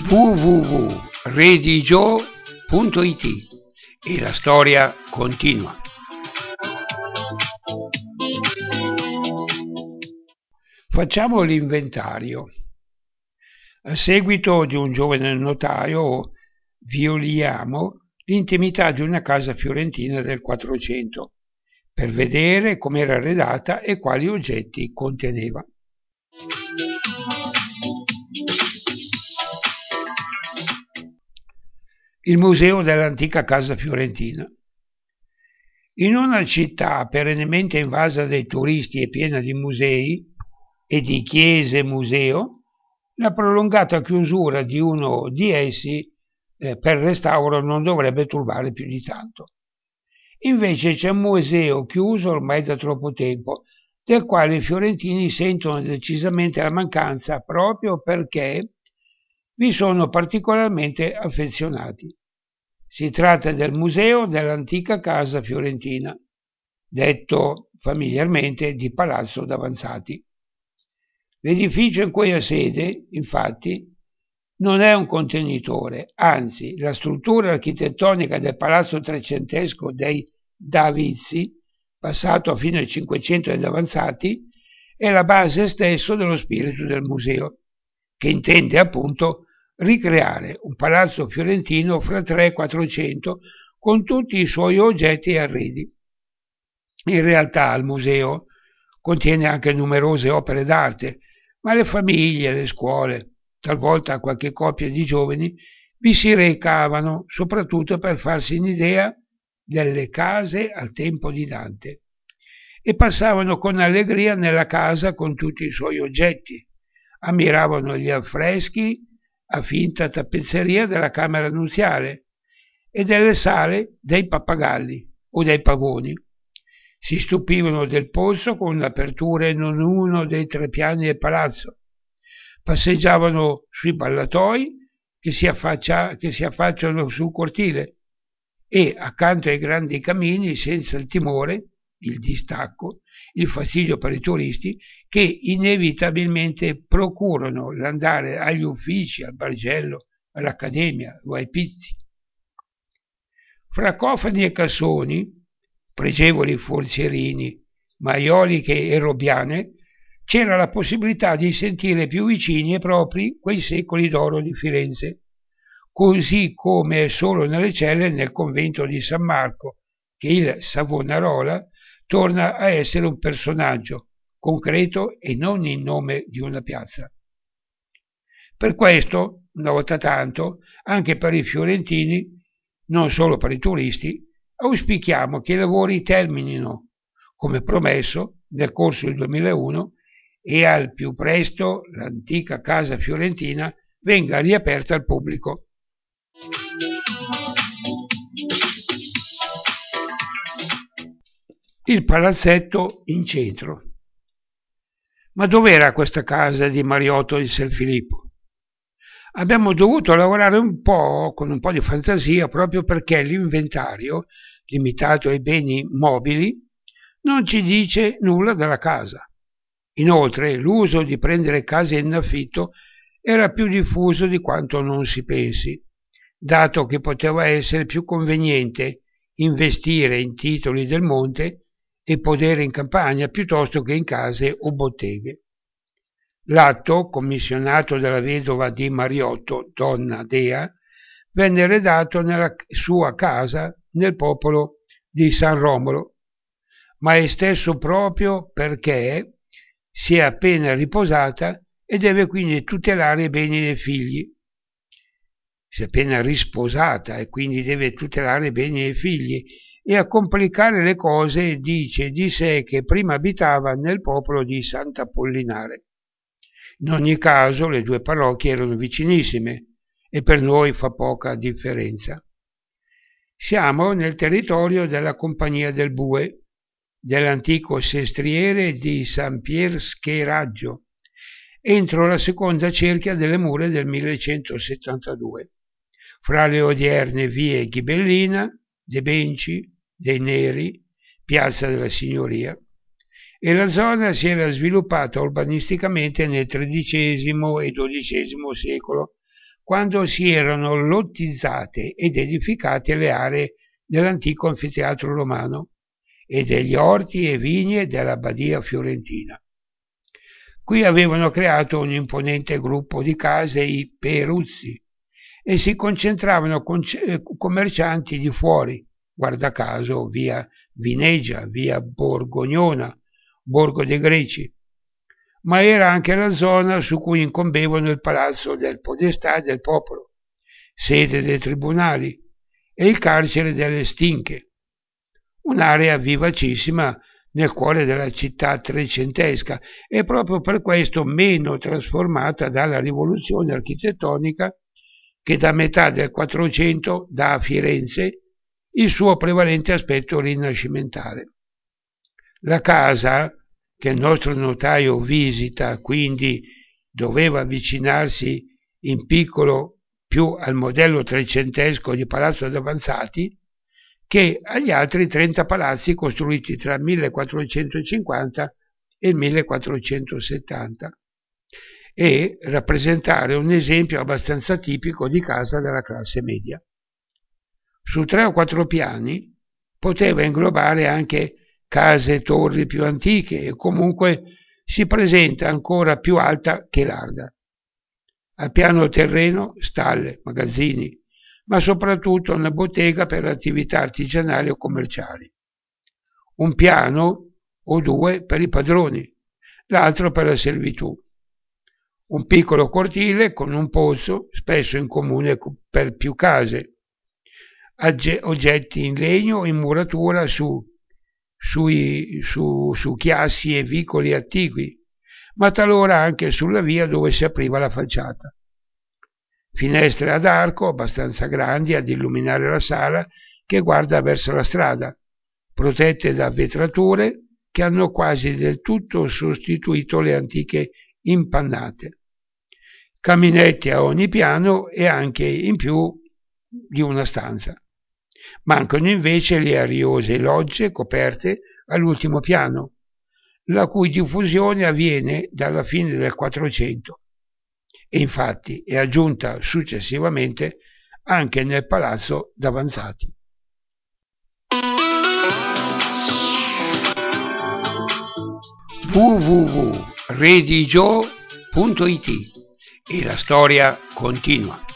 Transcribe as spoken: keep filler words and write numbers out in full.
w w w punto redigio punto it e la storia continua. Facciamo l'inventario. A seguito di un giovane notaio violiamo l'intimità di una casa fiorentina del Quattrocento per vedere come era arredata e quali oggetti conteneva. Il museo dell'antica casa fiorentina. In una città perennemente invasa dai turisti e piena di musei e di chiese museo, la prolungata chiusura di uno di essi eh, per restauro non dovrebbe turbare più di tanto. Invece c'è un museo chiuso ormai da troppo tempo, del quale i fiorentini sentono decisamente la mancanza proprio perché vi sono particolarmente affezionati. Si tratta del museo dell'antica casa fiorentina, detto familiarmente di Palazzo Davanzati. L'edificio in cui ha sede, infatti, non è un contenitore, anzi la struttura architettonica del palazzo trecentesco dei Davizi, passato a fine Cinquecento dai Davanzati, è la base stesso dello spirito del museo, che intende appunto ricreare un palazzo fiorentino fra tre e quattrocento con tutti i suoi oggetti e arredi. In realtà il museo contiene anche numerose opere d'arte, ma le famiglie, le scuole, talvolta qualche coppia di giovani, vi si recavano soprattutto per farsi un'idea delle case al tempo di Dante e passavano con allegria nella casa con tutti i suoi oggetti, ammiravano gli affreschi a finta tappezzeria della camera nuziale e delle sale dei pappagalli o dei pavoni. Si stupivano del pozzo con l'apertura in uno dei tre piani del palazzo. Passeggiavano sui ballatoi che si, affaccia, che si affacciano sul cortile e, accanto ai grandi camini, senza il timore, il distacco, il fastidio per i turisti che inevitabilmente procurano l'andare agli uffici, al Bargello, all'Accademia o ai Pizzi. Fra cofani e cassoni, pregevoli forcierini, maioliche e robbiane, c'era la possibilità di sentire più vicini e propri quei secoli d'oro di Firenze, così come è solo nelle celle nel convento di San Marco che il Savonarola torna a essere un personaggio concreto e non il nome di una piazza. Per questo, una volta tanto, anche per i fiorentini, non solo per i turisti, auspichiamo che i lavori terminino, come promesso, nel corso del duemilauno e al più presto l'antica casa fiorentina venga riaperta al pubblico. Il palazzetto in centro. Ma dov'era questa casa di Mariotto di San Filippo? Abbiamo dovuto lavorare un po' con un po' di fantasia proprio perché l'inventario, limitato ai beni mobili, non ci dice nulla della casa. Inoltre l'uso di prendere case in affitto era più diffuso di quanto non si pensi, dato che poteva essere più conveniente investire in titoli del monte e podere in campagna piuttosto che in case o botteghe. L'atto, commissionato dalla vedova di Mariotto, donna Dea, venne redatto nella sua casa nel popolo di San Romolo, ma è stesso proprio perché si è appena riposata e deve quindi tutelare i beni dei figli. Si è appena risposata e quindi deve tutelare i beni dei figli, e a complicare le cose dice di sé che prima abitava nel popolo di Sant'Apollinare. In ogni caso le due parrocchie erano vicinissime e per noi fa poca differenza. Siamo nel territorio della Compagnia del Bue, dell'antico sestriere di San Pier Scheraggio, entro la seconda cerchia delle mura del millecentosettantadue, fra le odierne vie Ghibellina, De Benci, dei Neri, Piazza della Signoria, e la zona si era sviluppata urbanisticamente nel tredicesimo e dodicesimo secolo, quando si erano lottizzate ed edificate le aree dell'antico anfiteatro romano e degli orti e vigne della Badia fiorentina. Qui avevano creato un imponente gruppo di case, i Peruzzi, e si concentravano con commercianti di fuori, guarda caso via Vinegia, via Borgognona, Borgo dei Greci, ma era anche la zona su cui incombevano il palazzo del Podestà del Popolo, sede dei tribunali, e il carcere delle Stinche, un'area vivacissima nel cuore della città trecentesca e proprio per questo meno trasformata dalla rivoluzione architettonica che da metà del Quattrocento dà a Firenze il suo prevalente aspetto rinascimentale. La casa che il nostro notaio visita, quindi, doveva avvicinarsi in piccolo più al modello trecentesco di Palazzo Davanzati che agli altri trenta palazzi costruiti tra il millequattrocentocinquanta e il millequattrocentosettanta, e rappresentare un esempio abbastanza tipico di casa della classe media. Su tre o quattro piani poteva inglobare anche case e torri più antiche e comunque si presenta ancora più alta che larga. Al piano terreno stalle, magazzini, ma soprattutto una bottega per attività artigianali o commerciali. Un piano o due per i padroni, l'altro per la servitù. Un piccolo cortile con un pozzo, spesso in comune per più case. Oggetti in legno o in muratura su, sui, su, su chiassi e vicoli attigui, ma talora anche sulla via dove si apriva la facciata. Finestre ad arco abbastanza grandi ad illuminare la sala che guarda verso la strada, protette da vetrature che hanno quasi del tutto sostituito le antiche impannate. Caminetti a ogni piano e anche in più di una stanza. Mancano invece le ariose logge coperte all'ultimo piano, la cui diffusione avviene dalla fine del Quattrocento e infatti è aggiunta successivamente anche nel Palazzo Davanzati. w w w punto redigio punto it e la storia continua.